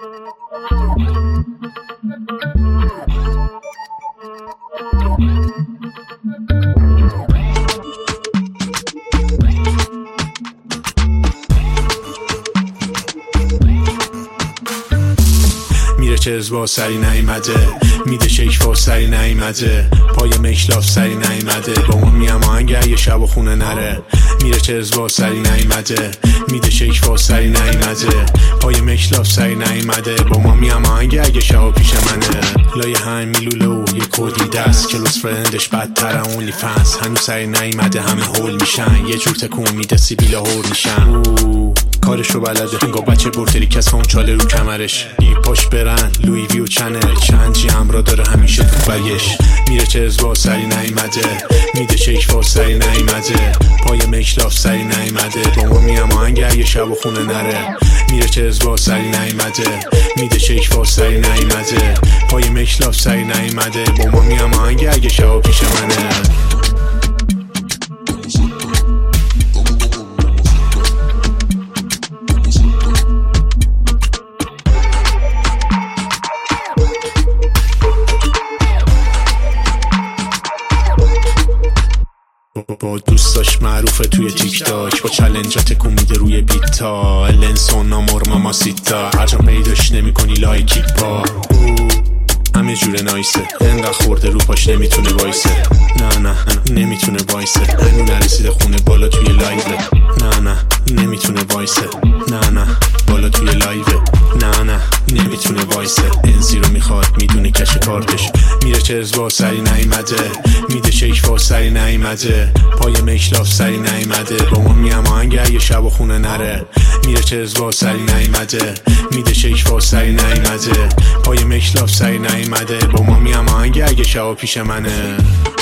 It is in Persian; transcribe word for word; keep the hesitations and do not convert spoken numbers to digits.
میره چرز با سری نیمده، میده شیک با سری نیمده، پای مشلاف سری نیمده، با ما میم آهنگ یه شب و خونه نره. میره چرز با سری نیمده، میده شیک با سری نیمده، پای مشلاف سری نیمده، با ما میم آهنگ اگه شب پیش منه. لایه هم میلوله و یه کودی دست، کلوس فرندش بدتره اونلی فنس، هنوز سری نیمده همه هول میشن، یه جور تکون میده سیبیل هور میشن. کارشو بلده انگاه بچه برتری کس اون چاله رو کمرش، بی پاش برن لوی ویو چنل، چند جی همرا داره همیشه تو برگش. میره چرز با سری نیمده، میده شیک با سری نیمده، پای مشلاف سری نیمده، با ما میم آهنگ یه شب و خونه نره. میره چرز با سری نیمده، میده شیک با سری نیمده، پای مشلاف سری نیمده، با ما میم آهنگ اگه شب پیش منه. با دوستاش معروفه توی تیک تاک، با چلنجات تکون میده روی بیتا، الانسون نامور ماماسیتا، هر جا پیداش نمیکنی لایکی پا. همه جور نایسه، انقدر خورده رو پاش نمیتونه وایسه، نه نه نمیتونه وایسه، هنو نرسیده خونه بالا توی لایوه، نه نه نمیتونه وایسه، نه نه بالا توی لایوه، نه نه نمیتونه وایسه، انزی رو میخواد میدونه کش کارتش. میره چرز با سری نیمده، میده شیک با سری نیمده، پای مشلاف سری نیمده، با ما میم آهنگ یه شب و خونه نره. میره چرز با سری نیمده، میده شیک با سری نیمده، پای مشلاف سری نیمده، با ما میم آهنگ اگه شب پیش منه.